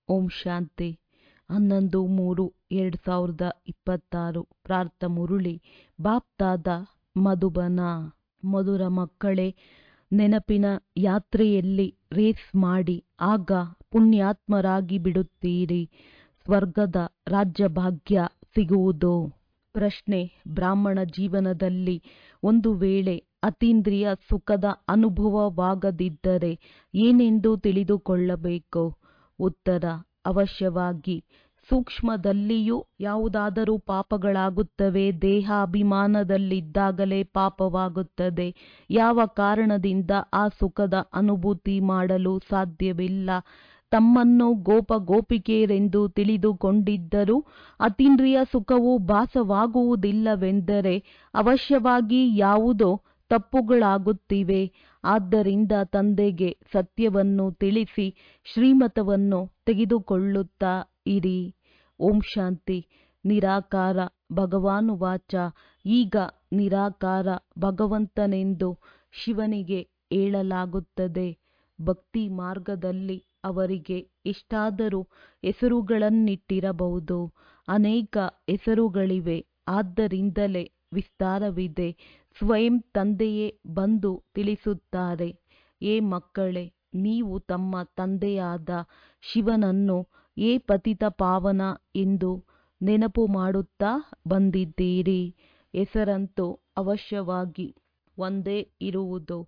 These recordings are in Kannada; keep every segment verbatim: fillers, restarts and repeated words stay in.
ಓಂ ಶಾಂತಿ. ಹನ್ನೊಂದು ಮೂರು ಎರಡು ಸಾವಿರದ ಇಪ್ಪತ್ತಾರು. ಪ್ರಾರ್ಥ ಮುರುಳಿ. ಬಾಪ್ತಾದ ಮಧುಬನ. ಮಧುರ ಮಕ್ಕಳೇ, ನೆನಪಿನ ಯಾತ್ರೆಯಲ್ಲಿ ರೇಸ್ ಮಾಡಿ, ಆಗ ಪುಣ್ಯಾತ್ಮರಾಗಿ ಬಿಡುತ್ತೀರಿ. ಸ್ವರ್ಗದ ರಾಜ್ಯಭಾಗ್ಯ ಸಿಗುವುದು. ಪ್ರಶ್ನೆ: ಬ್ರಾಹ್ಮಣ ಜೀವನದಲ್ಲಿ ಒಂದು ವೇಳೆ ಅತೀಂದ್ರಿಯ ಸುಖದ ಅನುಭವವಾಗದಿದ್ದರೆ ಏನೆಂದು ತಿಳಿದುಕೊಳ್ಳಬೇಕು? ಉತ್ತರ: ಅವಶ್ಯವಾಗಿ. ಸೂಕ್ಷ್ಮದಲ್ಲಿಯೂ ಯಾವುದಾದರೂ ಪಾಪಗಳಾಗುತ್ತವೆ. ದೇಹ ಅಭಿಮಾನದಲ್ಲಿದ್ದಾಗಲೇ ಪಾಪವಾಗುತ್ತದೆ. ಯಾವ ಕಾರಣದಿಂದ ಆ ಸುಖದ ಅನುಭೂತಿ ಮಾಡಲು ಸಾಧ್ಯವಿಲ್ಲ? ತಮ್ಮನ್ನು ಗೋಪ ಗೋಪಿಕೆಯರೆಂದು ತಿಳಿದುಕೊಂಡಿದ್ದರೂ ಅತೀಂದ್ರಿಯ ಸುಖವು ಭಾಸವಾಗುವುದಿಲ್ಲವೆಂದರೆ ಅವಶ್ಯವಾಗಿ ಯಾವುದೋ ತಪ್ಪುಗಳಾಗುತ್ತಿವೆ. ಆದ್ದರಿಂದ ತಂದೆಗೆ ಸತ್ಯವನ್ನು ತಿಳಿಸಿ ಶ್ರೀಮತವನ್ನು ತೆಗೆದುಕೊಳ್ಳುತ್ತಾ ಇರಿ. ಓಂ ಶಾಂತಿ. ನಿರಾಕಾರ ಭಗವಾನುವಾಚ. ಈಗ ನಿರಾಕಾರ ಭಗವಂತನೆಂದು ಶಿವನಿಗೆ ಹೇಳಲಾಗುತ್ತದೆ. ಭಕ್ತಿ ಮಾರ್ಗದಲ್ಲಿ ಅವರಿಗೆ ಎಷ್ಟಾದರೂ ಹೆಸರುಗಳನ್ನಿಟ್ಟಿರಬಹುದು. ಅನೇಕ ಹೆಸರುಗಳಿವೆ. ಆದ್ದರಿಂದಲೇ ವಿಸ್ತಾರವಿದೆ. ಸ್ವಯಂ ತಂದೆಯೇ ಬಂದು ತಿಳಿಸುತ್ತಾರೆ. ಏ ಮಕ್ಕಳೇ, ನೀವು ತಮ್ಮ ತಂದೆಯಾದ ಶಿವನನ್ನು ಏ ಪತಿತ ಪಾವನ ಎಂದು ನೆನಪು ಮಾಡುತ್ತಾ ಬಂದಿದ್ದೀರಿ. ಹೆಸರಂತೂ ಅವಶ್ಯವಾಗಿ ಒಂದೇ ಇರುವುದು.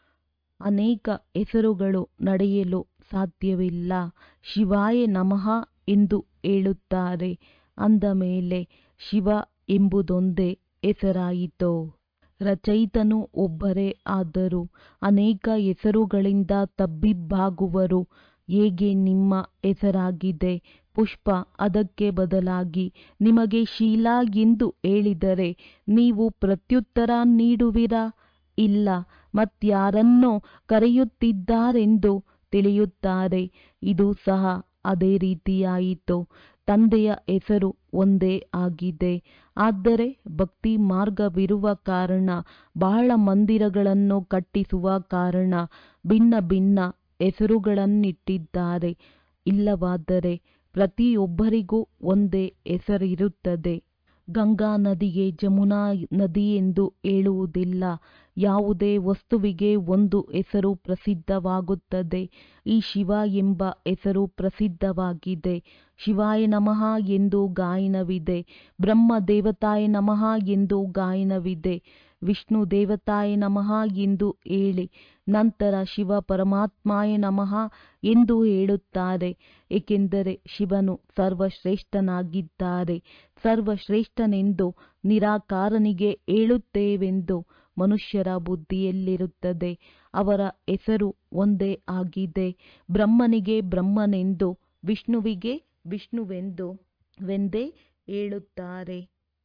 ಅನೇಕ ಹೆಸರುಗಳು ನಡೆಯಲು ಸಾಧ್ಯವಿಲ್ಲ. ಶಿವಾಯ ನಮಃ ಎಂದು ಹೇಳುತ್ತಾರೆ. ಅಂದ ಮೇಲೆ ಶಿವ ಎಂಬುದೊಂದೇ ಹೆಸರಾಯಿತು. ರಚಯಿತನು ಒಬ್ಬರೇ ಆದರೂ ಅನೇಕ ಹೆಸರುಗಳಿಂದ ತಬ್ಬಿಬ್ಬಾಗುವರು. ಹೇಗೆ ನಿಮ್ಮ ಹೆಸರಾಗಿದೆ ಪುಷ್ಪ, ಅದಕ್ಕೆ ಬದಲಾಗಿ ನಿಮಗೆ ಶೀಲಾ ಎಂದು ಹೇಳಿದರೆ ನೀವು ಪ್ರತ್ಯುತ್ತರ ನೀಡುವಿರಾ? ಇಲ್ಲ. ಮತ್ಯಾರನ್ನೋ ಕರೆಯುತ್ತಿದ್ದಾರೆಂದು ತಿಳಿಯುತ್ತಾರೆ. ಇದು ಸಹ ಅದೇ ರೀತಿಯಾಯಿತು. ತಂದೆಯ ಹೆಸರು ಒಂದೇ ಆಗಿದೆ. ಆದರೆ ಭಕ್ತಿ ಮಾರ್ಗವಿರುವ ಕಾರಣ, ಬಹಳ ಮಂದಿರಗಳನ್ನು ಕಟ್ಟಿಸುವ ಕಾರಣ ಭಿನ್ನ ಭಿನ್ನ ಹೆಸರುಗಳನ್ನಿಟ್ಟಿದ್ದಾರೆ. ಇಲ್ಲವಾದರೆ ಪ್ರತಿಯೊಬ್ಬರಿಗೂ ಒಂದೇ ಹೆಸರಿರುತ್ತದೆ. ಗಂಗಾ ನದಿಗೆ ಜಮುನಾ ನದಿ ಎಂದು ಹೇಳುವುದಿಲ್ಲ. ಯಾವುದೇ ವಸ್ತುವಿಗೆ ಒಂದು ಹೆಸರು ಪ್ರಸಿದ್ಧವಾಗುತ್ತದೆ. ಈ ಶಿವ ಎಂಬ ಹೆಸರು ಪ್ರಸಿದ್ಧವಾಗಿದೆ. ಶಿವಾಯ ನಮಃ ಎಂದು ಗಾಯನವಿದೆ. ಬ್ರಹ್ಮ ದೇವತಾಯ ನಮಃ ಎಂದು ಗಾಯನವಿದೆ. ವಿಷ್ಣು ದೇವತಾಯ ನಮಃ ಎಂದು ಹೇಳಿ ನಂತರ ಶಿವ ಪರಮಾತ್ಮಾಯ ನಮಃ ಎಂದು ಹೇಳುತ್ತಾರೆ. ಏಕೆಂದರೆ ಶಿವನು ಸರ್ವಶ್ರೇಷ್ಠನಾಗಿದ್ದಾರೆ. ಸರ್ವಶ್ರೇಷ್ಠನೆಂದು ನಿರಾಕಾರನಿಗೆ ಹೇಳುತ್ತೇವೆಂದು ಮನುಷ್ಯರ ಬುದ್ಧಿಯಲ್ಲಿರುತ್ತದೆ. ಅವರ ಹೆಸರು ಒಂದೇ ಆಗಿದೆ. ಬ್ರಹ್ಮನಿಗೆ ಬ್ರಹ್ಮನೆಂದು, ವಿಷ್ಣುವಿಗೆ ವಿಷ್ಣುವೆಂದು ವೆಂದೇ ಹೇಳುತ್ತಾರೆ.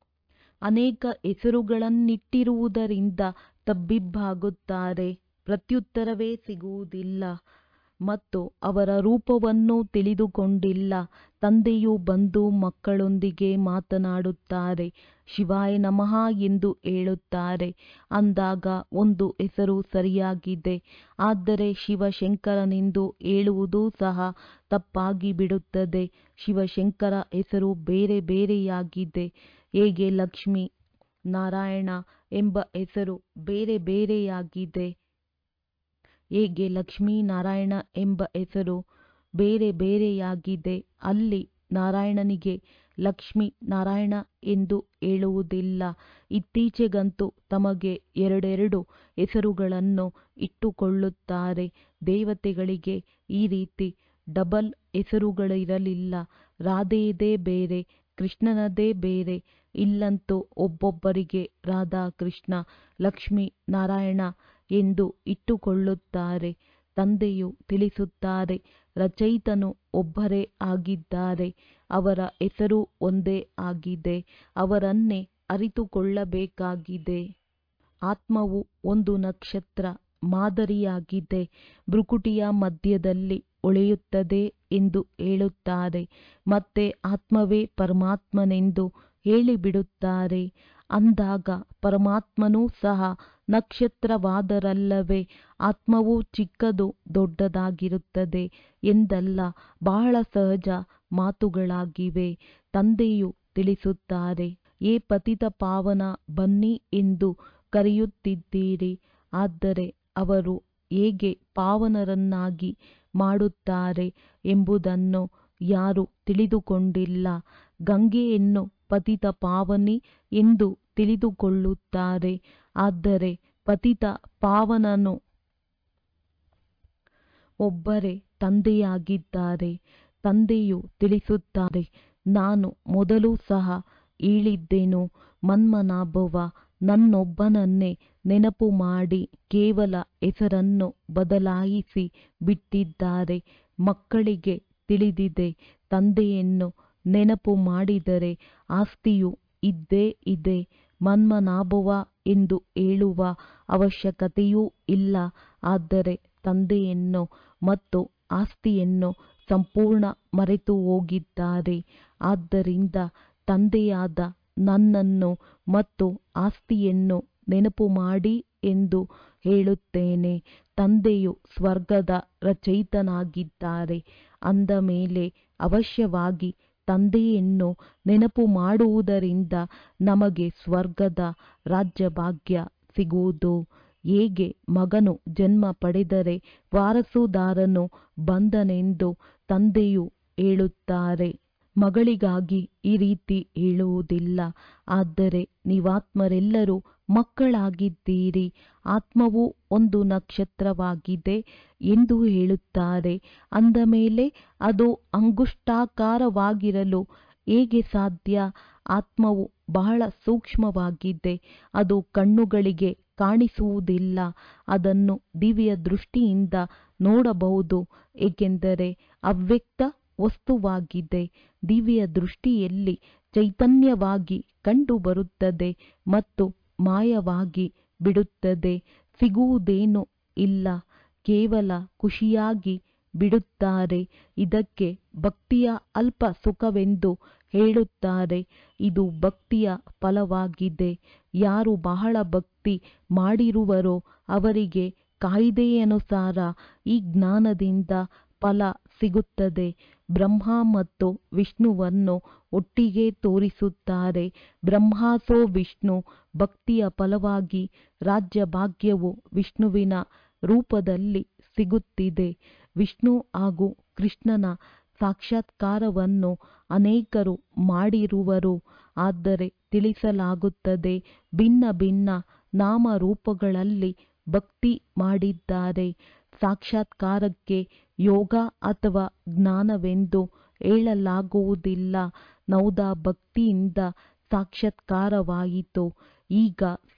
ಅನೇಕ ಹೆಸರುಗಳನ್ನಿಟ್ಟಿರುವುದರಿಂದ ತಬ್ಬಿಬ್ಬಾಗುತ್ತಾರೆ. ಪ್ರತ್ಯುತ್ತರವೇ ಸಿಗುವುದಿಲ್ಲ ಮತ್ತು ಅವರ ರೂಪವನ್ನು ತಿಳಿದುಕೊಂಡಿಲ್ಲ. ತಂದೆಯು ಬಂದು ಮಕ್ಕಳೊಂದಿಗೆ ಮಾತನಾಡುತ್ತಾರೆ. ಶಿವಾಯ ನಮಃ ಎಂದು ಹೇಳುತ್ತಾರೆ. ಅಂದಾಗ ಒಂದು ಹೆಸರು ಸರಿಯಾಗಿದೆ. ಆದರೆ ಶಿವಶಂಕರನೆಂದು ಹೇಳುವುದೂ ಸಹ ತಪ್ಪಾಗಿ ಬಿಡುತ್ತದೆ. ಶಿವಶಂಕರ ಹೆಸರು ಬೇರೆ ಬೇರೆಯಾಗಿದೆ. ಹೇಗೆ ಲಕ್ಷ್ಮೀ ನಾರಾಯಣ ಎಂಬ ಹೆಸರು ಬೇರೆ ಬೇರೆಯಾಗಿದೆ. ಹೇಗೆ ಲಕ್ಷ್ಮೀನಾರಾಯಣ ಎಂಬ ಹೆಸರು ಬೇರೆ ಬೇರೆಯಾಗಿದೆ. ಅಲ್ಲಿ ನಾರಾಯಣನಿಗೆ ಲಕ್ಷ್ಮೀ ನಾರಾಯಣ ಎಂದು ಹೇಳುವುದಿಲ್ಲ. ಇತ್ತೀಚೆಗಂತೂ ತಮಗೆ ಎರಡೆರಡು ಹೆಸರುಗಳನ್ನು ಇಟ್ಟುಕೊಳ್ಳುತ್ತಾರೆ. ದೇವತೆಗಳಿಗೆ ಈ ರೀತಿ ಡಬಲ್ ಹೆಸರುಗಳಿರಲಿಲ್ಲ. ರಾಧೆಯದೇ ಬೇರೆ, ಕೃಷ್ಣನದೇ ಬೇರೆ. ಇಲ್ಲಂತೂ ಒಬ್ಬೊಬ್ಬರಿಗೆ ರಾಧಾ ಕೃಷ್ಣ, ಲಕ್ಷ್ಮೀ ನಾರಾಯಣ ಎಂದು ಇಟ್ಟುಕೊಳ್ಳುತ್ತಾರೆ. ತಂದೆಯು ತಿಳಿಸುತ್ತಾರೆ, ರಚಯಿತನು ಒಬ್ಬರೇ ಆಗಿದ್ದಾರೆ. ಅವರ ಹೆಸರು ಒಂದೇ ಆಗಿದೆ. ಅವರನ್ನೇ ಅರಿತುಕೊಳ್ಳಬೇಕಾಗಿದೆ. ಆತ್ಮವು ಒಂದು ನಕ್ಷತ್ರ ಮಾದರಿಯಾಗಿದೆ. ಭ್ರುಕುಟಿಯ ಮಧ್ಯದಲ್ಲಿ ಹೊಳೆಯುತ್ತದೆ ಎಂದು ಹೇಳುತ್ತಾರೆ. ಮತ್ತೆ ಆತ್ಮವೇ ಪರಮಾತ್ಮನೆಂದು ಹೇಳಿಬಿಡುತ್ತಾರೆ. ಅಂದಾಗ ಪರಮಾತ್ಮನೂ ಸಹ ನಕ್ಷತ್ರವಾದರಲ್ಲವೇ ಆತ್ಮವು ಚಿಕ್ಕದು ದೊಡ್ಡದಾಗಿರುತ್ತದೆ ಎಂದಲ್ಲ ಬಹಳ ಸಹಜ ಮಾತುಗಳಾಗಿವೆ. ತಂದೆಯು ತಿಳಿಸುತ್ತಾರೆ, ಏ ಪತಿತ ಪಾವನ ಬನ್ನಿ ಎಂದು ಕರೆಯುತ್ತಿದ್ದೀರಿ. ಆದರೆ ಅವರು ಹೇಗೆ ಪಾವನರನ್ನಾಗಿ ಮಾಡುತ್ತಾರೆ ಎಂಬುದನ್ನು ಯಾರೂ ತಿಳಿದುಕೊಂಡಿಲ್ಲ. ಗಂಗೆಯನ್ನು ಪತಿತ ಪಾವನಿ ಎಂದು ತಿಳಿದುಕೊಳ್ಳುತ್ತಾರೆ. ಆದರೆ ಪತಿತ ಪಾವನನು ಒಬ್ಬರೇ ತಂದೆಯಾಗಿದ್ದಾರೆ. ತಂದೆಯು ತಿಳಿಸುತ್ತಾರೆ, ನಾನು ಮೊದಲು ಸಹ ಹೇಳಿದ್ದೆನು, ಮನ್ಮನಾಭವ ನನ್ನೊಬ್ಬನನ್ನೇ ನೆನಪು ಮಾಡಿ ಕೇವಲ ಹೆಸರನ್ನು ಬದಲಾಯಿಸಿ ಬಿಟ್ಟಿದ್ದಾರೆ. ಮಕ್ಕಳಿಗೆ ತಿಳಿದಿದೆ, ತಂದೆಯನ್ನು ನೆನಪು ಮಾಡಿದರೆ ಆಸ್ತಿಯು ಇದ್ದೇ ಇದೆ. ಮನ್ಮನಾಭವ ಎಂದು ಹೇಳುವ ಅವಶ್ಯಕತೆಯೂ ಇಲ್ಲ. ಆದರೆ ತಂದೆಯನ್ನು ಮತ್ತು ಆಸ್ತಿಯನ್ನು ಸಂಪೂರ್ಣ ಮರೆತು ಹೋಗಿದ್ದಾರೆ. ಆದ್ದರಿಂದ ತಂದೆಯಾದ ನನ್ನನ್ನು ಮತ್ತು ಆಸ್ತಿಯನ್ನು ನೆನಪು ಮಾಡಿ ಎಂದು ಹೇಳುತ್ತೇನೆ. ತಂದೆಯು ಸ್ವರ್ಗದ ರಚಯಿತನಾಗಿದ್ದಾರೆ ಅಂದ ಮೇಲೆ ಅವಶ್ಯವಾಗಿ ತಂದೆಯನ್ನು ನೆನಪು ಮಾಡುವುದರಿಂದ ನಮಗೆ ಸ್ವರ್ಗದ ರಾಜ್ಯಭಾಗ್ಯ ಸಿಗುವುದು. ಹೇಗೆ ಮಗನು ಜನ್ಮ ಪಡೆದರೆ ವಾರಸುದಾರನು ಬಂದನೆಂದು ತಂದೆಯು ಹೇಳುತ್ತಾರೆ, ಮಗಳಿಗಾಗಿ ಈ ರೀತಿ ಹೇಳುವುದಿಲ್ಲ. ಆದರೆ ನೀವಾತ್ಮರೆಲ್ಲರೂ ಮಕ್ಕಳಾಗಿದ್ದೀರಿ. ಆತ್ಮವು ಒಂದು ನಕ್ಷತ್ರವಾಗಿದೆ ಎಂದು ಹೇಳುತ್ತಾರೆ. ಅಂದ ಮೇಲೆ ಅದು ಅಂಗುಷ್ಟಾಕಾರವಾಗಿರಲು ಹೇಗೆ ಸಾಧ್ಯ? ಆತ್ಮವು ಬಹಳ ಸೂಕ್ಷ್ಮವಾಗಿದೆ. ಅದು ಕಣ್ಣುಗಳಿಗೆ ಕಾಣಿಸುವುದಿಲ್ಲ. ಅದನ್ನು ದಿವ್ಯ ದೃಷ್ಟಿಯಿಂದ ನೋಡಬಹುದು, ಏಕೆಂದರೆ ಅವ್ಯಕ್ತ ವಸ್ತುವಾಗಿದೆ. ದಿವ್ಯ ದೃಷ್ಟಿಯಲ್ಲಿ ಚೈತನ್ಯವಾಗಿ ಕಂಡುಬರುತ್ತದೆ ಮತ್ತು ಮಾಯವಾಗಿ ಬಿಡುತ್ತದೆ. ಸಿಗುವುದೇನೂ ಇಲ್ಲ, ಕೇವಲ ಖುಷಿಯಾಗಿ ಬಿಡುತ್ತಾರೆ. ಇದಕ್ಕೆ ಭಕ್ತಿಯ ಅಲ್ಪ ಸುಖವೆಂದು ಹೇಳುತ್ತಾರೆ. ಇದು ಭಕ್ತಿಯ ಫಲವಾಗಿದೆ. ಯಾರು ಬಹಳ ಭಕ್ತಿ ಮಾಡಿರುವರೋ ಅವರಿಗೆ ಕಾಯಿದೆಯನುಸಾರ ಈ ಜ್ಞಾನದಿಂದ ಫಲ ಸಿಗುತ್ತದೆ. ಬ್ರಹ್ಮ ಮತ್ತು ವಿಷ್ಣುವನ್ನು ಒಟ್ಟಿಗೆ ತೋರಿಸುತ್ತಾರೆ. ಬ್ರಹ್ಮಾಸೋ ವಿಷ್ಣು. ಭಕ್ತಿಯ ಫಲವಾಗಿ ರಾಜ್ಯಭಾಗ್ಯವು ವಿಷ್ಣುವಿನ ರೂಪದಲ್ಲಿ ಸಿಗುತ್ತಿದೆ. ವಿಷ್ಣು ಹಾಗೂ ಕೃಷ್ಣನ ಸಾಕ್ಷಾತ್ಕಾರವನ್ನು ಅನೇಕರು ಮಾಡಿರುವರು. ಆದರೆ ತಿಳಿಸಲಾಗುತ್ತದೆ, ಭಿನ್ನ ಭಿನ್ನ ನಾಮರೂಪಗಳಲ್ಲಿ ಭಕ್ತಿ ಮಾಡಿದ್ದಾರೆ. ಸಾಕ್ಷಾತ್ಕಾರಕ್ಕೆ ಯೋಗ ಅಥವಾ ಜ್ಞಾನವೆಂದು ಹೇಳಲಾಗುವುದಿಲ್ಲ. ನೌದಾ ಭಕ್ತಿಯಿಂದ ಸಾಕ್ಷಾತ್ಕಾರವಾಯಿತು. ಈಗ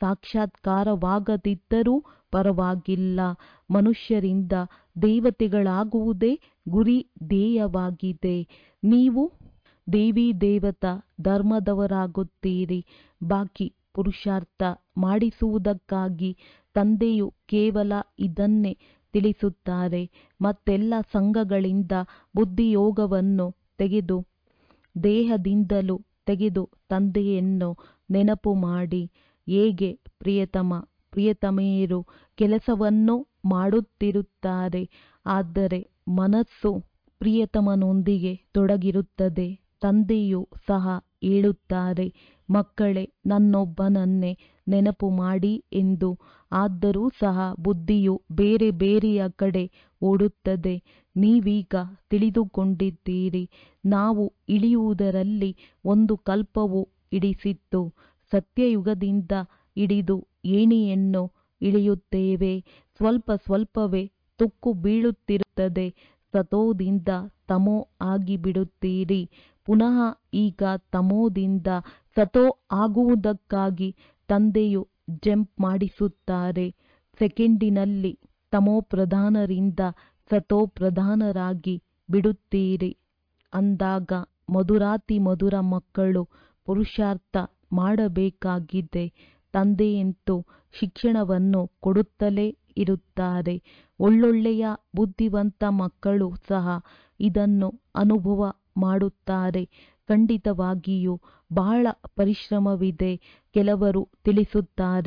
ಸಾಕ್ಷಾತ್ಕಾರವಾಗದಿದ್ದರೂ ಪರವಾಗಿಲ್ಲ. ಮನುಷ್ಯರಿಂದ ದೇವತೆಗಳಾಗುವುದೇ ಗುರಿ ಧ್ಯೇಯವಾಗಿದೆ. ನೀವು ದೇವಿ ದೇವತಾ ಧರ್ಮದವರಾಗುತ್ತೀರಿ. ಬಾಕಿ ಪುರುಷಾರ್ಥ ಮಾಡಿಸುವುದಕ್ಕಾಗಿ ತಂದೆಯು ಕೇವಲ ಇದನ್ನೇ ತಿಳಿಸುತ್ತಾರೆ. ಮತ್ತೆಲ್ಲ ಸಂಘಗಳಿಂದ ಬುದ್ಧಿಯೋಗವನ್ನು ತೆಗೆದು ದೇಹದಿಂದಲೂ ತೆಗೆದು ತಂದೆಯನ್ನು ನೆನಪು ಮಾಡಿ. ಹೇಗೆ ಪ್ರಿಯತಮ ಪ್ರಿಯತಮೆಯರು ಕೆಲಸವನ್ನು ಮಾಡುತ್ತಿರುತ್ತಾರೆ, ಆದರೆ ಮನಸ್ಸು ಪ್ರಿಯತಮನೊಂದಿಗೆ ತೊಡಗಿರುತ್ತದೆ. ತಂದೆಯು ಸಹ ಹೇಳುತ್ತಾರೆ, ಮಕ್ಕಳೇ ನನ್ನೊಬ್ಬನನ್ನೇ ನೆನಪು ಮಾಡಿ ಎಂದು. ಆದರೂ ಸಹ ಬುದ್ಧಿಯು ಬೇರೆ ಬೇರೆಯ ಕಡೆ ಓಡುತ್ತದೆ. ನೀವೀಗ ತಿಳಿದುಕೊಂಡಿದ್ದೀರಿ, ನಾವು ಇಳಿಯುವುದರಲ್ಲಿ ಒಂದು ಕಲ್ಪವು ಹಿಡಿಸಿತ್ತು. ಸತ್ಯಯುಗದಿಂದ ಹಿಡಿದು ಏಣಿಯನ್ನು ಇಳಿಯುತ್ತೇವೆ. ಸ್ವಲ್ಪ ಸ್ವಲ್ಪವೇ ತುಕ್ಕು ಬೀಳುತ್ತಿರುತ್ತದೆ. ಸತೋದಿಂದ ತಮೋ ಆಗಿಬಿಡುತ್ತೀರಿ. ಪುನಃ ಈಗ ತಮೋದಿಂದ ಸತೋ ಆಗುವುದಕ್ಕಾಗಿ ತಂದೆಯು ಜಂಪ್ ಮಾಡಿಸುತ್ತಾರೆ. ಸೆಕೆಂಡಿನಲ್ಲಿ ತಮೋಪ್ರಧಾನರಿಂದ ಸತೋ ಪ್ರಧಾನರಾಗಿ ಬಿಡುತ್ತೀರಿ. ಅಂದಾಗ ಮಧುರಾತಿ ಮಧುರ ಮಕ್ಕಳು ಪುರುಷಾರ್ಥ ಮಾಡಬೇಕಾಗಿದೆ. ತಂದೆಯಂತೂ ಶಿಕ್ಷಣವನ್ನು ಕೊಡುತ್ತಲೇ ಇರುತ್ತಾರೆ. ಒಳ್ಳೊಳ್ಳೆಯ ಬುದ್ಧಿವಂತ ಮಕ್ಕಳು ಸಹ ಇದನ್ನು ಅನುಭವ ಮಾಡುತ್ತಾರೆ. ಖಂಡಿತವಾಗಿಯೂ ಬಹಳ ಪರಿಶ್ರಮವಿದೆ. ಕೆಲವರು ತಿಳಿಸುತ್ತಾರೆ,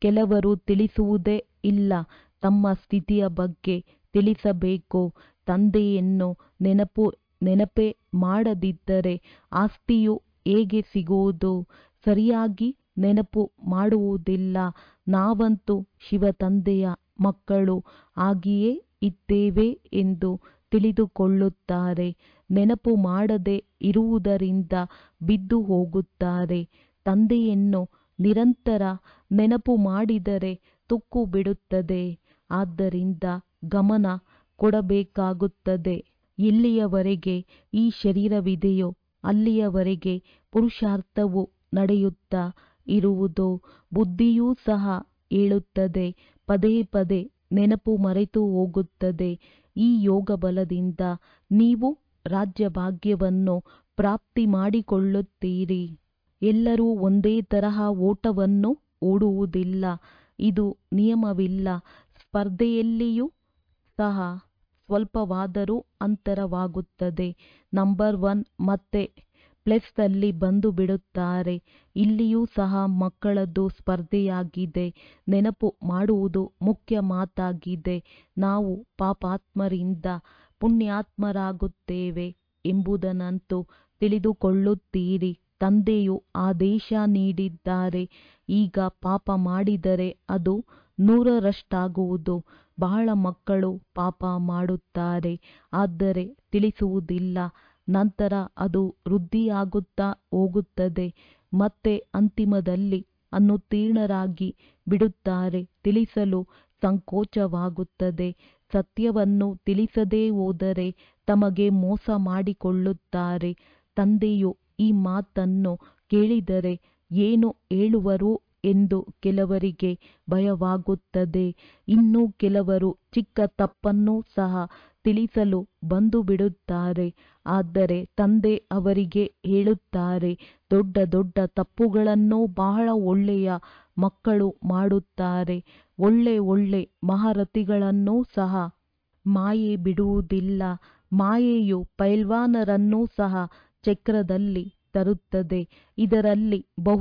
ಕೆಲವರು ತಿಳಿಸುವುದೇ ಇಲ್ಲ. ತಮ್ಮ ಸ್ಥಿತಿಯ ಬಗ್ಗೆ ತಿಳಿಸಬೇಕು. ತಂದೆಯನ್ನು ನೆನಪು ನೆನಪೇ ಮಾಡದಿದ್ದರೆ ಆಸ್ತಿಯು ಹೇಗೆ ಸಿಗುವುದು? ಸರಿಯಾಗಿ ನೆನಪು ಮಾಡುವುದಿಲ್ಲ. ನಾವಂತೂ ಶಿವ ತಂದೆಯ ಮಕ್ಕಳು ಆಗಿಯೇ ಇದ್ದೇವೆ ಎಂದು ತಿಳಿದುಕೊಳ್ಳುತ್ತಾರೆ. ನೆನಪು ಮಾಡದೆ ಇರುವುದರಿಂದ ಬಿದ್ದು ಹೋಗುತ್ತಾರೆ. ತಂದೆಯನ್ನು ನಿರಂತರ ನೆನಪು ಮಾಡಿದರೆ ತುಕ್ಕು ಬಿಡುತ್ತದೆ. ಆದ್ದರಿಂದ ಗಮನ ಕೊಡಬೇಕಾಗುತ್ತದೆ. ಎಲ್ಲಿಯವರೆಗೆ ಈ ಶರೀರವಿದೆಯೋ ಅಲ್ಲಿಯವರೆಗೆ ಪುರುಷಾರ್ಥವು ನಡೆಯುತ್ತಾ ಇರುವುದು. ಬುದ್ಧಿಯೂ ಸಹ ಹೇಳುತ್ತದೆ, ಪದೇ ಪದೇ ನೆನಪು ಮರೆತು ಹೋಗುತ್ತದೆ. ಈ ಯೋಗ ಬಲದಿಂದ ನೀವು ರಾಜ್ಯಭಾಗ್ಯವನ್ನು ಪ್ರಾಪ್ತಿ ಮಾಡಿಕೊಳ್ಳುತ್ತೀರಿ. ಎಲ್ಲರೂ ಒಂದೇ ತರಹ ಓಟವನ್ನು ಓಡುವುದಿಲ್ಲ. ಇದು ನಿಯಮವಿಲ್ಲ. ಸ್ಪರ್ಧೆಯಲ್ಲಿಯೂ ಸಹ ಸ್ವಲ್ಪವಾದರೂ ಅಂತರವಾಗುತ್ತದೆ. ನಂಬರ್ ಒನ್ ಮತ್ತೆ ಪ್ಲೇಸ್ನಲ್ಲಿ ಬಂದು ಬಿಡುತ್ತಾರೆ. ಇಲ್ಲಿಯೂ ಸಹ ಮಕ್ಕಳದ್ದು ಸ್ಪರ್ಧೆಯಾಗಿದೆ. ನೆನಪು ಮಾಡುವುದು ಮುಖ್ಯ ಮಾತಾಗಿದೆ. ನಾವು ಪಾಪಾತ್ಮರಿಂದ ಪುಣ್ಯಾತ್ಮರಾಗುತ್ತೇವೆ ಎಂಬುದನ್ನಂತೂ ತಿಳಿದುಕೊಳ್ಳುತ್ತೀರಿ. ತಂದೆಯು ಆದೇಶ ನೀಡಿದ್ದಾರೆ. ಈಗ ಪಾಪ ಮಾಡಿದರೆ ಅದು ನೂರರಷ್ಟಾಗುವುದು. ಬಹಳ ಮಕ್ಕಳು ಪಾಪ ಮಾಡುತ್ತಾರೆ, ಆದರೆ ತಿಳಿಸುವುದಿಲ್ಲ. ನಂತರ ಅದು ವೃದ್ಧಿಯಾಗುತ್ತಾ ಹೋಗುತ್ತದೆ. ಮತ್ತೆ ಅಂತಿಮದಲ್ಲಿ ಅನುತ್ತೀರ್ಣರಾಗಿ ಬಿಡುತ್ತಾರೆ. ತಿಳಿಸಲು ಸಂಕೋಚವಾಗುತ್ತದೆ. ಸತ್ಯವನ್ನು ತಿಳಿಸದೇ ಹೋದರೆ ತಮಗೆ ಮೋಸ ಮಾಡಿಕೊಳ್ಳುತ್ತಾರೆ. ತಂದೆಯು ಈ ಮಾತನ್ನು ಕೇಳಿದರೆ ಏನು ಹೇಳುವರು ಎಂದು ಕೆಲವರಿಗೆ ಭಯವಾಗುತ್ತದೆ. ಇನ್ನು ಕೆಲವರು ಚಿಕ್ಕ ತಪ್ಪನ್ನೂ ಸಹ ತಿಳಿಸಲು ಬಂದು ಬಿಡುತ್ತಾರೆ. ಆದರೆ ತಂದೆ ಅವರಿಗೆ ಹೇಳುತ್ತಾರೆ, ದೊಡ್ಡ ದೊಡ್ಡ ತಪ್ಪುಗಳನ್ನು ಬಹಳ ಒಳ್ಳೆಯ ಮಕ್ಕಳು ಮಾಡುತ್ತಾರೆ. ಒಳ್ಳೆ ಒಳ್ಳೆ ಮಹಾರಥಿಗಳನ್ನೂ ಸಹ ಮಾಯೆ ಬಿಡುವುದಿಲ್ಲ. ಮಾಯೆಯು ಪೈಲ್ವಾನರನ್ನೂ ಸಹ ಚಕ್ರದಲ್ಲಿ ತರುತ್ತದೆ. ಇದರಲ್ಲಿ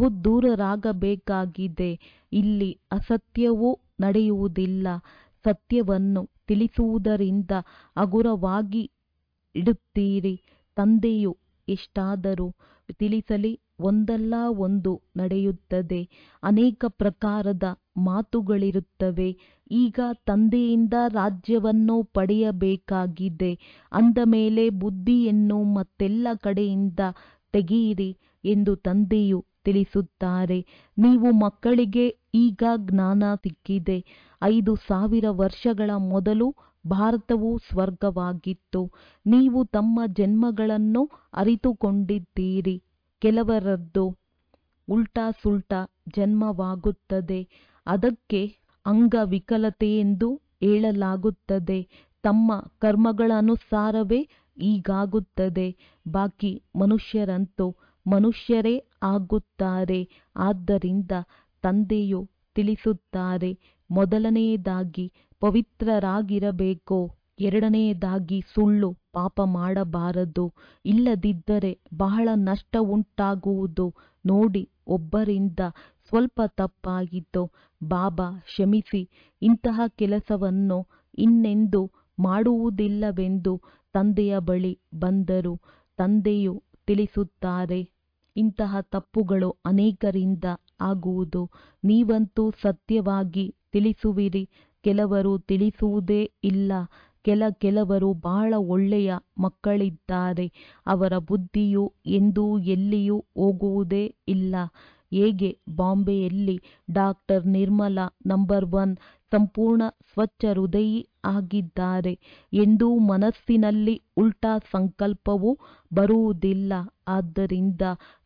ಬಹುದೂರರಾಗಬೇಕಾಗಿದೆ. ಇಲ್ಲಿ ಅಸತ್ಯವೂ ನಡೆಯುವುದಿಲ್ಲ. ಸತ್ಯವನ್ನು ತಿಳಿಸುವುದರಿಂದ ಹಗುರವಾಗಿ ಇಡುತ್ತೀರಿ. ತಂದೆಯು ಎಷ್ಟಾದರೂ ತಿಳಿಸಲಿ, ಒಂದಲ್ಲ ಒಂದು ನಡೆಯುತ್ತದೆ. ಅನೇಕ ಪ್ರಕಾರದ ಮಾತುಗಳಿರುತ್ತವೆ. ಈಗ ತಂದೆಯಿಂದ ರಾಜ್ಯವನ್ನು ಪಡೆಯಬೇಕಾಗಿದೆ. ಅಂದ ಮೇಲೆ ಬುದ್ಧಿಯನ್ನು ಮತ್ತೆಲ್ಲ ಕಡೆಯಿಂದ ತೆಗೆಯಿರಿ ಎಂದು ತಂದೆಯು ತಿಳಿಸುತ್ತಾರೆ. ನೀವು ಮಕ್ಕಳಿಗೆ ಈಗ ಜ್ಞಾನ ಸಿಕ್ಕಿದೆ. ಐದು ಸಾವಿರ ವರ್ಷಗಳ ಮೊದಲು ಭಾರತವು ಸ್ವರ್ಗವಾಗಿತ್ತು. ನೀವು ತಮ್ಮ ಜನ್ಮಗಳನ್ನು ಅರಿತುಕೊಂಡಿದ್ದೀರಿ. ಕೆಲವರದ್ದು ಉಲ್ಟಾ ಸುಲ್ಟಾ ಜನ್ಮವಾಗುತ್ತದೆ. ಅದಕ್ಕೆ ಅಂಗವಿಕಲತೆಯೆಂದು ಹೇಳಲಾಗುತ್ತದೆ. ತಮ್ಮ ಕರ್ಮಗಳನುಸಾರವೇ ಹೀಗಾಗುತ್ತದೆ. ಬಾಕಿ ಮನುಷ್ಯರಂತೂ ಮನುಷ್ಯರೇ ಆಗುತ್ತಾರೆ. ಆದ್ದರಿಂದ ತಂದೆಯು ತಿಳಿಸುತ್ತಾರೆ, ಮೊದಲನೆಯದಾಗಿ ಪವಿತ್ರರಾಗಿರಬೇಕು. ಎರಡನೆಯದಾಗಿ ಸುಳ್ಳು ಪಾಪ ಮಾಡಬಾರದು. ಇಲ್ಲದಿದ್ದರೆ ಬಹಳ ನಷ್ಟ ಉಂಟಾಗುವುದು. ನೋಡಿ, ಒಬ್ಬರಿಂದ ಸ್ವಲ್ಪ ತಪ್ಪಾಯಿತು. ಬಾಬಾ ಕ್ಷಮಿಸಿ, ಇಂತಹ ಕೆಲಸವನ್ನು ಇನ್ನೆಂದೂ ಮಾಡುವುದಿಲ್ಲವೆಂದು ತಂದೆಯ ಬಳಿ ಬಂದರು. ತಂದೆಯು ತಿಳಿಸುತ್ತಾರೆ, ಇಂತಹ ತಪ್ಪುಗಳು ಅನೇಕರಿಂದ ಆಗುವುದು. ನೀವಂತೂ ಸತ್ಯವಾಗಿ ತಿಳಿಸುವಿರಿ. ಕೆಲವರು ತಿಳಿಸುವುದೇ ಇಲ್ಲ. ಕೆಲ ಕೆಲವರು ಬಹಳ ಒಳ್ಳೆಯ ಮಕ್ಕಳಿದ್ದಾರೆ. ಅವರ ಬುದ್ಧಿಯು ಎಂದೂ ಎಲ್ಲಿಯೂ ಹೋಗುವುದೇ ಇಲ್ಲ. ಹೇಗೆ ಬಾಂಬೆಯಲ್ಲಿ ಡಾಕ್ಟರ್ ನಿರ್ಮಲಾ ನಂಬರ್ ಒನ್ ಸಂಪೂರ್ಣ ಸ್ವಚ್ಛ ಹೃದಯಿ ಆಗಿದ್ದಾರೆ. ಎಂದೂ ಮನಸ್ಸಿನಲ್ಲಿ ಉಲ್ಟಾ ಸಂಕಲ್ಪವು ಬರುವುದಿಲ್ಲ. ಆದ್ದರಿಂದ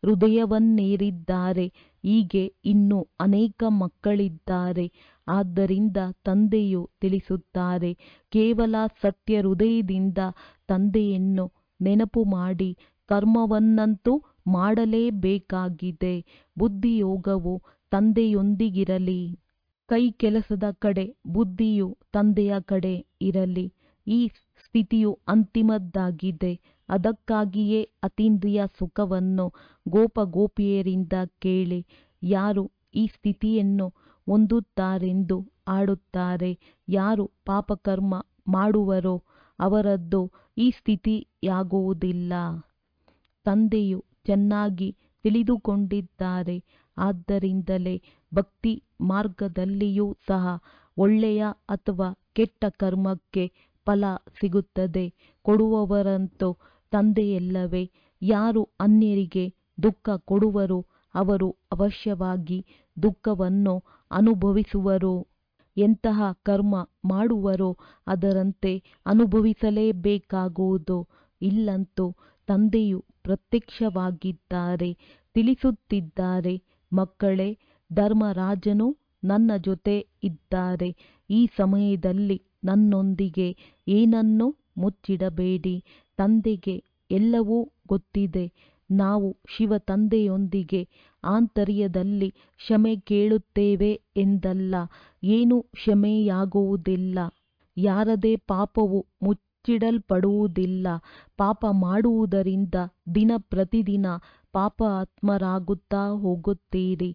ಹೃದಯವನ್ನೇರಿದ್ದಾರೆ. ಹೀಗೆ ಇನ್ನೂ ಅನೇಕ ಮಕ್ಕಳಿದ್ದಾರೆ. ಆದ್ದರಿಂದ ತಂದೆಯು ತಿಳಿಸುತ್ತಾರೆ, ಕೇವಲ ಸತ್ಯ ಹೃದಯದಿಂದ ತಂದೆಯನ್ನು ನೆನಪು ಮಾಡಿ ಕರ್ಮವನ್ನಂತೂ ಮಾಡಲೇಬೇಕಾಗಿದೆ. ಬುದ್ಧಿಯೋಗವು ತಂದೆಯೊಂದಿಗಿರಲಿ. ಕೈ ಕೆಲಸದ ಕಡೆ ಬುದ್ಧಿಯು ತಂದೆಯ ಕಡೆ ಇರಲಿ. ಈ ಸ್ಥಿತಿಯು ಅಂತಿಮದ್ದಾಗಿದೆ. ಅದಕ್ಕಾಗಿಯೇ ಅತೀಂದ್ರಿಯ ಸುಖವನ್ನು ಗೋಪ ಗೋಪಿಯರಿಂದ ಕೇಳಿ. ಯಾರು ಈ ಸ್ಥಿತಿಯನ್ನು ಹೊಂದುತ್ತಾರೆಂದು ಆಡುತ್ತಾರೆ. ಯಾರು ಪಾಪಕರ್ಮ ಮಾಡುವರೋ ಅವರದ್ದು ಈ ಸ್ಥಿತಿಯಾಗುವುದಿಲ್ಲ. ತಂದೆಯು ಚೆನ್ನಾಗಿ ತಿಳಿದುಕೊಂಡಿದ್ದಾರೆ. ಆದ್ದರಿಂದಲೇ ಭಕ್ತಿ ಮಾರ್ಗದಲ್ಲಿಯೂ ಸಹ ಒಳ್ಳೆಯ ಅಥವಾ ಕೆಟ್ಟ ಕರ್ಮಕ್ಕೆ ಫಲ ಸಿಗುತ್ತದೆ. ಕೊಡುವವರಂತೂ ತಂದೆಯಲ್ಲವೇ. ಯಾರು ಅನ್ಯರಿಗೆ ದುಃಖ ಕೊಡುವರೋ ಅವರು ಅವಶ್ಯವಾಗಿ ದುಃಖವನ್ನು ಅನುಭವಿಸುವರು. ಎಂತಹ ಕರ್ಮ ಮಾಡುವರೋ ಅದರಂತೆ ಅನುಭವಿಸಲೇಬೇಕಾಗುವುದು. ಇಲ್ಲಂತೂ ತಂದೆಯು ಪ್ರತ್ಯಕ್ಷವಾಗಿದ್ದಾರೆ, ತಿಳಿಸುತ್ತಿದ್ದಾರೆ. ಮಕ್ಕಳೇ, ಧರ್ಮರಾಜನು ನನ್ನ ಜೊತೆ ಇದ್ದಾರೆ. ಈ ಸಮಯದಲ್ಲಿ ನನ್ನೊಂದಿಗೆ ಏನನ್ನೂ ಮುಚ್ಚಿಡಬೇಡಿ. ತಂದೆಗೆ ಎಲ್ಲವೂ ಗೊತ್ತಿದೆ. ನಾವು ಶಿವ ತಂದೆಯೊಂದಿಗೆ ಆಂತರ್ಯದಲ್ಲಿ ಕ್ಷಮೆ ಕೇಳುತ್ತೇವೆ ಎಂದಲ್ಲ. ಏನೂ ಕ್ಷಮೆಯಾಗುವುದಿಲ್ಲ. ಯಾರದೇ ಪಾಪವು ಮುಚ್ಚಿಡಲ್ಪಡುವುದಿಲ್ಲ. ಪಾಪ ಮಾಡುವುದರಿಂದ ದಿನ ಪ್ರತಿದಿನ ಪಾಪ ಆತ್ಮರಾಗುತ್ತಾ ಹೋಗುತ್ತೀರಿ.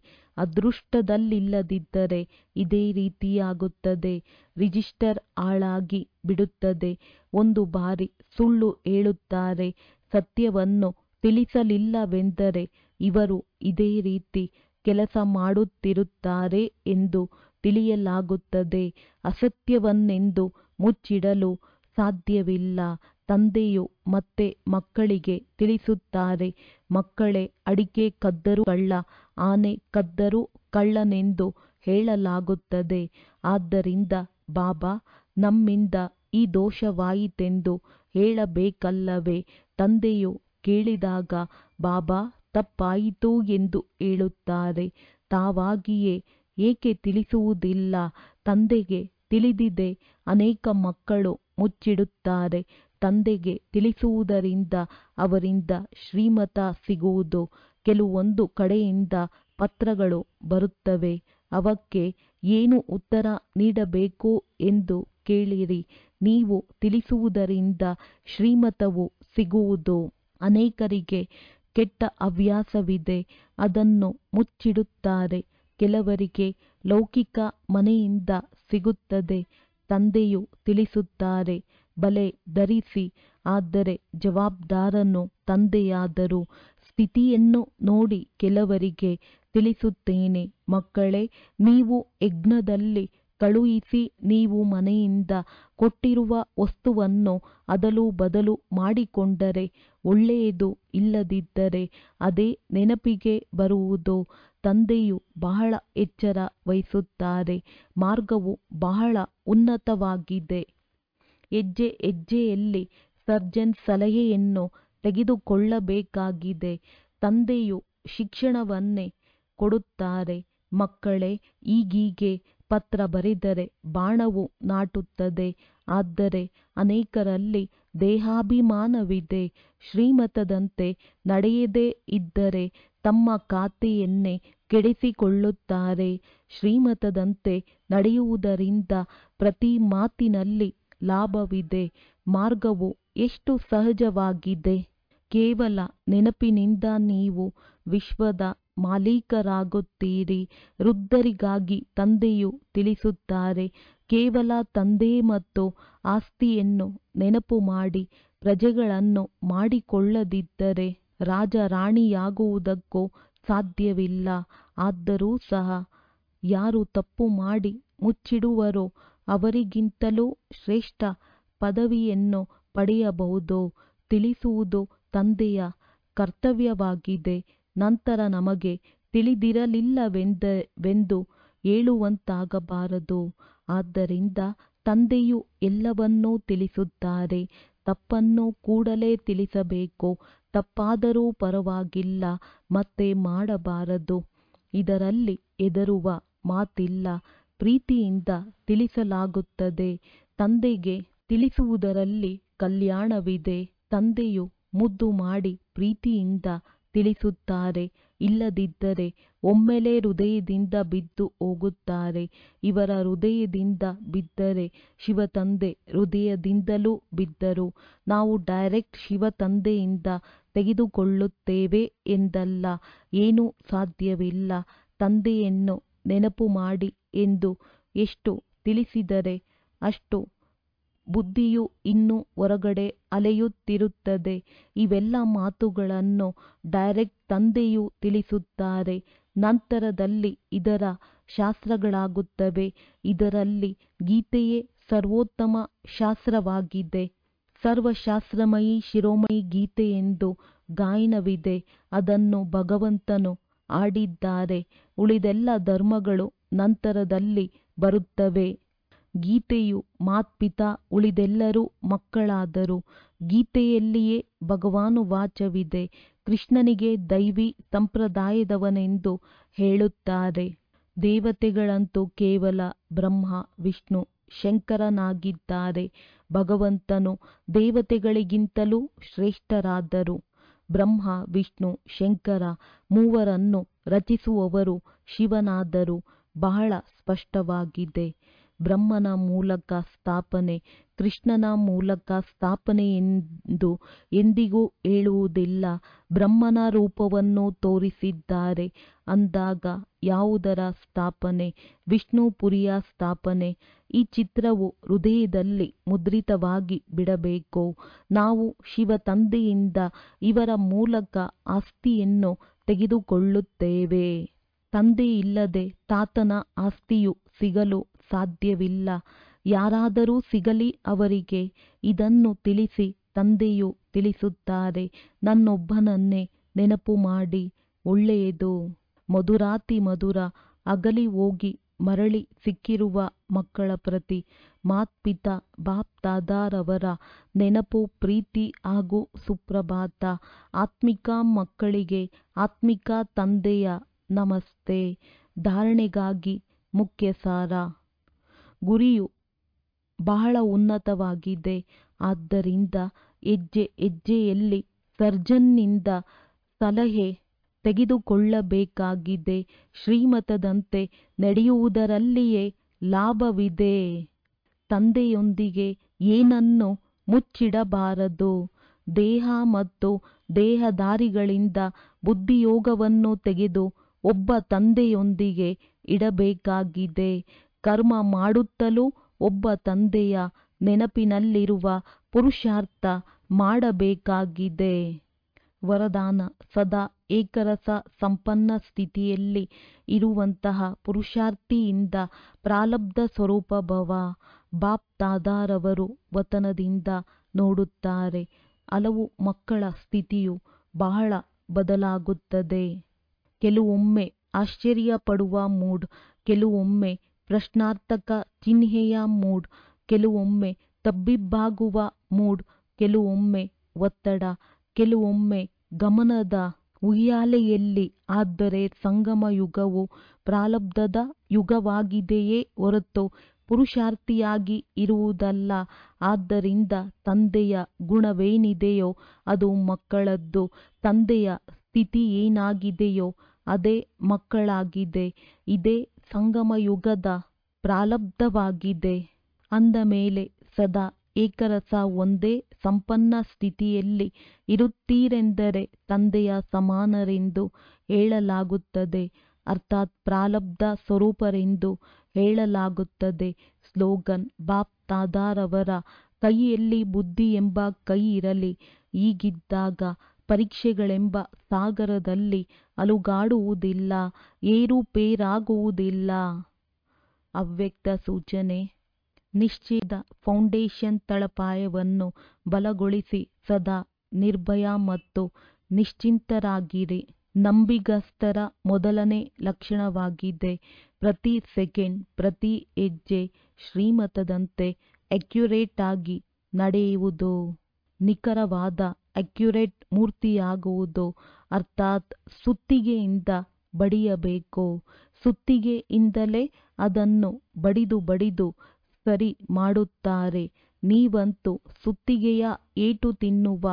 ಅದೃಷ್ಟದಲ್ಲಿಲ್ಲದಿದ್ದರೆ ಇದೇ ರೀತಿಯಾಗುತ್ತದೆ. ರಿಜಿಸ್ಟರ್ ಹಾಳಾಗಿ ಬಿಡುತ್ತದೆ. ಒಂದು ಬಾರಿ ಸುಳ್ಳು ಹೇಳುತ್ತಾರೆ. ಸತ್ಯವನ್ನು ತಿಳಿಸಲಿಲ್ಲವೆಂದರೆ ಇವರು ಇದೇ ರೀತಿ ಕೆಲಸ ಮಾಡುತ್ತಿರುತ್ತಾರೆ ಎಂದು ತಿಳಿಯಲಾಗುತ್ತದೆ. ಅಸತ್ಯವನ್ನೆಂದು ಮುಚ್ಚಿಡಲು ಸಾಧ್ಯವಿಲ್ಲ. ತಂದೆಯು ಮತ್ತೆ ಮಕ್ಕಳಿಗೆ ತಿಳಿಸುತ್ತಾರೆ. ಮಕ್ಕಳೇ, ಅಡಿಕೆ ಕದ್ದರೂ ಕಳ್ಳ, ಆನೆ ಕದ್ದರೂ ಕಳ್ಳನೆಂದು ಹೇಳಲಾಗುತ್ತದೆ. ಆದ್ದರಿಂದ ಬಾಬಾ ನಮ್ಮಿಂದ ಈ ದೋಷವಾಯಿತೆಂದು ಹೇಳಬೇಕಲ್ಲವೇ. ತಂದೆಯು ಕೇಳಿದಾಗ ಬಾಬಾ ತಪ್ಪಾಯಿತು ಎಂದು ಹೇಳುತ್ತಾರೆ. ತಾವಾಗಿಯೇ ಏಕೆ ತಿಳಿಸುವುದಿಲ್ಲ? ತಂದೆಗೆ ತಿಳಿದಿದೆ. ಅನೇಕ ಮಕ್ಕಳು ಮುಚ್ಚಿಡುತ್ತಾರೆ. ತಂದೆಗೆ ತಿಳಿಸುವುದರಿಂದ ಅವರಿಂದ ಶ್ರೀಮತ ಸಿಗುವುದು. ಕೆಲವೊಂದು ಕಡೆಯಿಂದ ಪತ್ರಗಳು ಬರುತ್ತವೆ. ಅವಕ್ಕೆ ಏನು ಉತ್ತರ ನೀಡಬೇಕು ಎಂದು ಕೇಳಿರಿ. ನೀವು ತಿಳಿಸುವುದರಿಂದ ಶ್ರೀಮತವು ಸಿಗುವುದು. ಅನೇಕರಿಗೆ ಕೆಟ್ಟ ಹವ್ಯಾಸವಿದೆ, ಅದನ್ನು ಮುಚ್ಚಿಡುತ್ತಾರೆ. ಕೆಲವರಿಗೆ ಲೌಕಿಕ ಮನೆಯಿಂದ ಸಿಗುತ್ತದೆ. ತಂದೆಯು ತಿಳಿಸುತ್ತಾರೆ, ಬಲೆ ಧರಿಸಿ. ಆದರೆ ಜವಾಬ್ದಾರನು ತಂದೆಯಾದರೂ ಸ್ಥಿತಿಯನ್ನು ನೋಡಿ ಕೆಲವರಿಗೆ ತಿಳಿಸುತ್ತೇನೆ. ಮಕ್ಕಳೇ, ನೀವು ಯಜ್ಞದಲ್ಲಿ ಕಳುಹಿಸಿ ನೀವು ಮನೆಯಿಂದ ಕೊಟ್ಟಿರುವ ವಸ್ತುವನ್ನು ಅದಲು ಬದಲು ಮಾಡಿಕೊಂಡರೆ ಒಳ್ಳೆಯದು. ಇಲ್ಲದಿದ್ದರೆ ಅದೇ ನೆನಪಿಗೆ ಬರುವುದು. ತಂದೆಯು ಬಹಳ ಎಚ್ಚರ ವಹಿಸುತ್ತಾರೆ. ಮಾರ್ಗವು ಬಹಳ ಉನ್ನತವಾಗಿದೆ. ಹೆಜ್ಜೆ ಹೆಜ್ಜೆಯಲ್ಲಿ ಸರ್ಜನ್ ಸಲಹೆಯನ್ನು ತೆಗೆದುಕೊಳ್ಳಬೇಕಾಗಿದೆ. ತಂದೆಯು ಶಿಕ್ಷಣವನ್ನೇ ಕೊಡುತ್ತಾರೆ. ಮಕ್ಕಳೇ, ಈಗೀಗೆ ಪತ್ರ ಬರೆದರೆ ಬಾಣವು ನಾಟುತ್ತದೆ. ಆದರೆ ಅನೇಕರಲ್ಲಿ ದೇಹಾಭಿಮಾನವಿದೆ. ಶ್ರೀಮತದಂತೆ ನಡೆಯದೇ ಇದ್ದರೆ ತಮ್ಮ ಖಾತೆಯನ್ನೇ ಕೆಡಿಸಿಕೊಳ್ಳುತ್ತಾರೆ. ಶ್ರೀಮತದಂತೆ ನಡೆಯುವುದರಿಂದ ಪ್ರತಿ ಮಾತಿನಲ್ಲಿ ಲಾಭವಿದೆ. ಮಾರ್ಗವು ಎಷ್ಟು ಸಹಜವಾಗಿದೆ. ಕೇವಲ ನೆನಪಿನಿಂದ ನೀವು ವಿಶ್ವದ ಮಾಲೀಕರಾಗುತ್ತೀರಿ. ವೃದ್ಧರಿಗಾಗಿ ತಂದೆಯು ತಿಳಿಸುತ್ತಾರೆ. ಕೇವಲ ತಂದೆ ಮತ್ತು ಆಸ್ತಿಯನ್ನು ನೆನಪು ಮಾಡಿ ಪ್ರಜೆಗಳನ್ನು ಮಾಡಿಕೊಳ್ಳದಿದ್ದರೆ ರಾಜರಾಣಿಯಾಗುವುದಕ್ಕೂ ಸಾಧ್ಯವಿಲ್ಲ. ಆದರೂ ಸಹ ಯಾರು ತಪ್ಪು ಮಾಡಿ ಮುಚ್ಚಿಡುವರೋ ಅವರಿಗಿಂತಲೂ ಶ್ರೇಷ್ಠ ಪದವಿಯನ್ನು ಪಡೆಯಬಹುದು. ತಿಳಿಸುವುದು ತಂದೆಯ ಕರ್ತವ್ಯವಾಗಿದೆ. ನಂತರ ನಮಗೆ ತಿಳಿದಿರಲಿಲ್ಲವೆಂದು ಹೇಳುವಂತಾಗಬಾರದು. ಆದ್ದರಿಂದ ತಂದೆಯು ಎಲ್ಲವನ್ನೂ ತಿಳಿಸುತ್ತಾರೆ. ತಪ್ಪನ್ನು ಕೂಡಲೇ ತಿಳಿಸಬೇಕು. ತಪ್ಪಾದರೂ ಪರವಾಗಿಲ್ಲ, ಮತ್ತೆ ಮಾಡಬಾರದು. ಇದರಲ್ಲಿ ಹೆದರುವ ಮಾತಿಲ್ಲ. ಪ್ರೀತಿಯಿಂದ ತಿಳಿಸಲಾಗುತ್ತದೆ. ತಂದೆಗೆ ತಿಳಿಸುವುದರಲ್ಲಿ ಕಲ್ಯಾಣವಿದೆ. ತಂದೆಯು ಮುದ್ದು ಮಾಡಿ ಪ್ರೀತಿಯಿಂದ ತಿಳಿಸುತ್ತಾರೆ. ಇಲ್ಲದಿದ್ದರೆ ಒಮ್ಮೆಲೇ ಹೃದಯದಿಂದ ಬಿದ್ದು ಹೋಗುತ್ತಾರೆ. ಇವರ ಹೃದಯದಿಂದ ಬಿದ್ದರೆ ಶಿವ ತಂದೆ ಹೃದಯದಿಂದಲೂ ಬಿದ್ದರು. ನಾವು ಡೈರೆಕ್ಟ್ ಶಿವ ತಂದೆಯಿಂದ ತೆಗೆದುಕೊಳ್ಳುತ್ತೇವೆ ಎಂದಲ್ಲ. ಏನೂ ಸಾಧ್ಯವಿಲ್ಲ. ತಂದೆಯನ್ನು ನೆನಪು ಮಾಡಿ ಎಂದು ಎಷ್ಟು ತಿಳಿಸಿದರೆ ಅಷ್ಟು ಬುದ್ಧಿಯು ಇನ್ನೂ ಹೊರಗಡೆ ಅಲೆಯುತ್ತಿರುತ್ತದೆ. ಇವೆಲ್ಲ ಮಾತುಗಳನ್ನು ಡೈರೆಕ್ಟ್ ತಂದೆಯು ತಿಳಿಸುತ್ತಾರೆ. ನಂತರದಲ್ಲಿ ಇದರ ಶಾಸ್ತ್ರಗಳಾಗುತ್ತವೆ. ಇದರಲ್ಲಿ ಗೀತೆಯೇ ಸರ್ವೋತ್ತಮ ಶಾಸ್ತ್ರವಾಗಿದೆ. ಸರ್ವಶಾಸ್ತ್ರಮಯಿ ಶಿರೋಮಣಿ ಗೀತೆ ಎಂದು ಗಾಯನವಿದೆ. ಅದನ್ನು ಭಗವಂತನು ಆಡಿದ್ದಾರೆ. ಉಳಿದೆಲ್ಲ ಧರ್ಮಗಳು ನಂತರದಲ್ಲಿ ಬರುತ್ತವೆ. ಗೀತೆಯು ಮಾತ್ಪಿತಾ ಉಳಿದೆಲ್ಲರೂ ಮಕ್ಕಳಾದರು. ಗೀತೆಯಲ್ಲಿಯೇ ಭಗವಾನುವಾಚವಿದೆ. ಕೃಷ್ಣನಿಗೆ ದೈವಿ ಸಂಪ್ರದಾಯದವನೆಂದು ಹೇಳುತ್ತಾರೆ. ದೇವತೆಗಳಂತೂ ಕೇವಲ ಬ್ರಹ್ಮ ವಿಷ್ಣು ಶಂಕರನಾಗಿದ್ದಾರೆ. ಭಗವಂತನು ದೇವತೆಗಳಿಗಿಂತಲೂ ಶ್ರೇಷ್ಠರಾದರು. ಬ್ರಹ್ಮ ವಿಷ್ಣು ಶಂಕರ ಮೂವರನ್ನು ರಚಿಸುವವರು ಶಿವನಾದರು. ಬಹಳ ಸ್ಪಷ್ಟವಾಗಿದೆ. ಬ್ರಹ್ಮನ ಮೂಲಕ ಸ್ಥಾಪನೆ, ಕೃಷ್ಣನ ಮೂಲಕ ಸ್ಥಾಪನೆ ಎಂದು ಎಂದಿಗೂ ಹೇಳುವುದಿಲ್ಲ. ಬ್ರಹ್ಮನ ರೂಪವನ್ನು ತೋರಿಸಿದ್ದಾರೆ ಅಂದಾಗ ಯಾವುದರ ಸ್ಥಾಪನೆ? ವಿಷ್ಣುಪುರಿಯ ಸ್ಥಾಪನೆ. ಈ ಚಿತ್ರವು ಹೃದಯದಲ್ಲಿ ಮುದ್ರಿತವಾಗಿ ಬಿಡಬೇಕು. ನಾವು ಶಿವ ತಂದೆಯಿಂದ ಇವರ ಮೂಲಕ ಆಸ್ತಿಯನ್ನು ತೆಗೆದುಕೊಳ್ಳುತ್ತೇವೆ. ತಂದೆ ಇಲ್ಲದೆ ತಾತನ ಆಸ್ತಿಯು ಸಿಗಲು ಸಾಧ್ಯವಿಲ್ಲ. ಯಾರಾದರೂ ಸಿಗಲಿ ಅವರಿಗೆ ಇದನ್ನು ತಿಳಿಸಿ. ತಂದೆಯು ತಿಳಿಸುತ್ತಾರೆ, ನನ್ನೊಬ್ಬನನ್ನೇ ನೆನಪು ಮಾಡಿ. ಒಳ್ಳೆಯದು. ಮಧುರಾತಿ ಮಧುರ ಅಗಲಿ ಹೋಗಿ ಮರಳಿ ಸಿಕ್ಕಿರುವ ಮಕ್ಕಳ ಪ್ರತಿ ಮಾತ್ಪಿತಾ ಬಾಪ್ ದಾದಾರವರ ನೆನಪು, ಪ್ರೀತಿ ಹಾಗೂ ಸುಪ್ರಭಾತ. ಆತ್ಮಿಕ ಮಕ್ಕಳಿಗೆ ಆತ್ಮಿಕ ತಂದೆಯ ನಮಸ್ತೆ. ಧಾರಣೆಗಾಗಿ ಮುಖ್ಯ ಸಾರ. ಗುರಿಯು ಬಹಳ ಉನ್ನತವಾಗಿದೆ. ಆದ್ದರಿಂದ ಹೆಜ್ಜೆ ಹೆಜ್ಜೆಯಲ್ಲಿ ಸರ್ಜನ್ನಿಂದ ಸಲಹೆ ತೆಗೆದುಕೊಳ್ಳಬೇಕಾಗಿದೆ. ಶ್ರೀಮತದಂತೆ ನಡೆಯುವುದರಲ್ಲಿಯೇ ಲಾಭವಿದೆ. ತಂದೆಯೊಂದಿಗೆ ಏನನ್ನು ಮುಚ್ಚಿಡಬಾರದು. ದೇಹ ಮತ್ತು ದೇಹಧಾರಿಗಳಿಂದ ಬುದ್ಧಿಯೋಗವನ್ನು ತೆಗೆದು ಒಬ್ಬ ತಂದೆಯೊಂದಿಗೆ ಇಡಬೇಕಾಗಿದೆ. ಕರ್ಮ ಮಾಡುತ್ತಲೂ ಒಬ್ಬ ತಂದೆಯ ನೆನಪಿನಲ್ಲಿರುವ ಪುರುಷಾರ್ಥ ಮಾಡಬೇಕಾಗಿದೆ. ವರದಾನ: ಸದಾ ಏಕರಸ ಸಂಪನ್ನ ಸ್ಥಿತಿಯಲ್ಲಿ ಇರುವಂತಹ ಪುರುಷಾರ್ಥಿಯಿಂದ ಪ್ರಾರಬ್ಧ ಸ್ವರೂಪ ಭವ. ಬಾಪ್ ದಾದಾರವರು ವತನದಿಂದ ನೋಡುತ್ತಾರೆ. ಹಲವು ಮಕ್ಕಳ ಸ್ಥಿತಿಯು ಬಹಳ ಬದಲಾಗುತ್ತದೆ. ಕೆಲವೊಮ್ಮೆ ಆಶ್ಚರ್ಯ ಪಡುವ ಮೂಡ್, ಕೆಲವೊಮ್ಮೆ ಪ್ರಶ್ನಾರ್ಥಕ ಚಿಹ್ನೆಯ ಮೂಡ್, ಕೆಲವೊಮ್ಮೆ ತಬ್ಬಿಬ್ಬಾಗುವ ಮೂಡ್, ಕೆಲವೊಮ್ಮೆ ಒತ್ತಡ, ಕೆಲವೊಮ್ಮೆ ಗಮನದ ಉಯ್ಯಾಲೆಯಲ್ಲಿ. ಆದರೆ ಸಂಗಮ ಯುಗವು ಪ್ರಾರಬ್ಧದ ಯುಗವಾಗಿದೆಯೇ ಹೊರತು ಪುರುಷಾರ್ಥಿಯಾಗಿ ಇರುವುದಲ್ಲ. ಆದ್ದರಿಂದ ತಂದೆಯ ಗುಣವೇನಿದೆಯೋ ಅದು ಮಕ್ಕಳದ್ದು. ತಂದೆಯ ಸ್ಥಿತಿ ಏನಾಗಿದೆಯೋ ಅದೇ ಮಕ್ಕಳಾಗಿದೆ. ಇದೇ ಸಂಗಮಯುಗದ ಪ್ರಾರಬ್ಧವಾಗಿದೆ. ಅಂದ ಮೇಲೆ ಸದಾ ಏಕರಸ ಒಂದೇ ಸಂಪನ್ನ ಸ್ಥಿತಿಯಲ್ಲಿ ಇರುತ್ತೀರೆಂದರೆ ತಂದೆಯ ಸಮಾನರೆಂದು ಹೇಳಲಾಗುತ್ತದೆ. ಅರ್ಥಾತ್ ಪ್ರಾರಬ್ಧ ಸ್ವರೂಪರೆಂದು ಹೇಳಲಾಗುತ್ತದೆ. ಸ್ಲೋಗನ್: ಬಾಪ್ ದಾದಾರವರ ಕೈಯಲ್ಲಿ ಬುದ್ಧಿ ಎಂಬ ಕೈ ಇರಲಿ. ಹೀಗಿದ್ದಾಗ ಪರೀಕ್ಷೆಗಳೆಂಬ ಸಾಗರದಲ್ಲಿ ಅಲುಗಾಡುವುದಿಲ್ಲ, ಏರುಪೇರಾಗುವುದಿಲ್ಲ. ಅವ್ಯಕ್ತ ಸೂಚನೆ: ನಿಶ್ಚಯದ ಫೌಂಡೇಶನ್ ತಳಪಾಯವನ್ನು ಬಲಗೊಳಿಸಿ ಸದಾ ನಿರ್ಭಯ ಮತ್ತು ನಿಶ್ಚಿಂತರಾಗಿರಿ. ನಂಬಿಗಸ್ತರ ಮೊದಲನೇ ಲಕ್ಷಣವಾಗಿದೆ. ಪ್ರತಿ ಸೆಕೆಂಡ್, ಪ್ರತಿ ಹೆಜ್ಜೆ ಶ್ರೀಮತದಂತೆ ಅಕ್ಯುರೇಟ್ ಆಗಿ ನಡೆಯುವುದು. ನಿಖರವಾದ ಅಕ್ಯುರೇಟ್ ಮೂರ್ತಿಯಾಗುವುದು. ಅರ್ಥಾತ್ ಸುತ್ತಿಗೆಯಿಂದ ಬಡಿಯಬೇಕು. ಸುತ್ತಿಗೆಯಿಂದಲೇ ಅದನ್ನು ಬಡಿದು ಬಡಿದು ಸರಿ ಮಾಡುತ್ತಾರೆ. ನೀವಂತೂ ಸುತ್ತಿಗೆಯ ಏಟು ತಿನ್ನುವ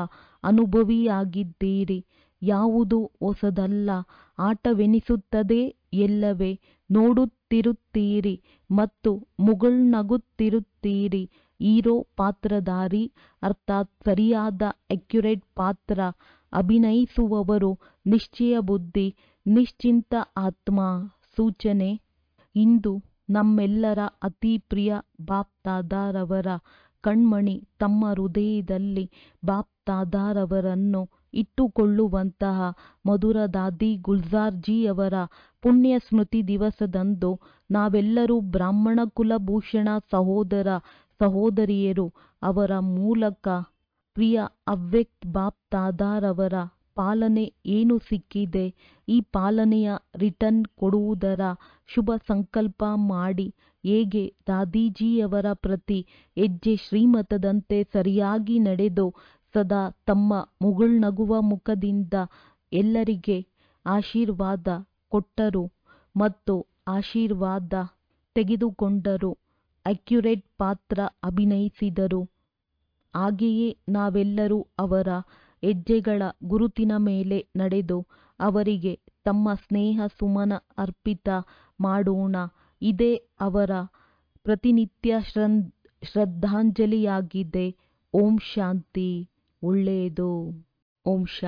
ಅನುಭವಿಯಾಗಿದ್ದೀರಿ. ಯಾವುದೂ ಹೊಸದಲ್ಲ. ಆಟವೆನಿಸುತ್ತದೆ. ಎಲ್ಲವೇ ನೋಡುತ್ತಿರುತ್ತೀರಿ ಮತ್ತು ಮುಗುಳ್ನಗುತ್ತಿರುತ್ತೀರಿ. ಹೀರೋ ಪಾತ್ರಧಾರಿ ಅರ್ಥಾತ್ ಸರಿಯಾದ ಅಕ್ಯುರೇಟ್ ಪಾತ್ರ ಅಭಿನಯಿಸುವವರು ನಿಶ್ಚಯ ಬುದ್ಧಿ, ನಿಶ್ಚಿಂತ ಆತ್ಮ. ಸೂಚನೆ: ಇಂದು ನಮ್ಮೆಲ್ಲರ ಅತಿ ಪ್ರಿಯ ಬಾಪ್ದಾದಾರವರ ಕಣ್ಮಣಿ ತಮ್ಮ ಹೃದಯದಲ್ಲಿ ಬಾಪ್ದಾದಾರವರನ್ನು ಇಟ್ಟುಕೊಳ್ಳುವಂತಹ ಮಧುರ ದಾದಿ ಗುಲ್ಜಾರ್ಜಿಯವರ ಪುಣ್ಯ ಸ್ಮೃತಿ ದಿವಸದಂದು ನಾವೆಲ್ಲರೂ ಬ್ರಾಹ್ಮಣ ಕುಲಭೂಷಣ ಸಹೋದರ ಸಹೋದರಿಯರು ಅವರ ಮೂಲಕ ಪ್ರಿಯ ಅವ್ಯಕ್ತ ಬಾಪ್ದಾದಾರವರ ಪಾಲನೆ ಏನು ಸಿಕ್ಕಿದೆ ಈ ಪಾಲನೆಯ ರಿಟರ್ನ್ ಕೊಡುವುದರ ಶುಭ ಸಂಕಲ್ಪ ಮಾಡಿ ಹೇಗೆ ದಾದೀಜಿಯವರ ಪ್ರತಿ ಹೆಜ್ಜೆ ಶ್ರೀಮತದಂತೆ ಸರಿಯಾಗಿ ನಡೆದು ಸದಾ ತಮ್ಮ ಮುಗುಳ್ನಗುವ ಮುಖದಿಂದ ಎಲ್ಲರಿಗೆ ಆಶೀರ್ವಾದ ಕೊಟ್ಟರು ಮತ್ತು ಆಶೀರ್ವಾದ ತೆಗೆದುಕೊಂಡರು, ಅಕ್ಯುರೇಟ್ ಪಾತ್ರ ಅಭಿನಯಿಸಿದರು. ಹಾಗೆಯೇ ನಾವೆಲ್ಲರೂ ಅವರ ಹೆಜ್ಜೆಗಳ ಗುರುತಿನ ಮೇಲೆ ನಡೆದು ಅವರಿಗೆ ತಮ್ಮ ಸ್ನೇಹ ಸುಮನ ಅರ್ಪಿತ ಮಾಡೋಣ. ಇದೇ ಅವರ ಪ್ರತಿನಿತ್ಯ ಶ್ರದ್ಧಾಂಜಲಿಯಾಗಿದೆ. ಓಂ ಶಾಂತಿ. ಒಳ್ಳೆಯದು. ಓಂ ಶಾಂತಿ.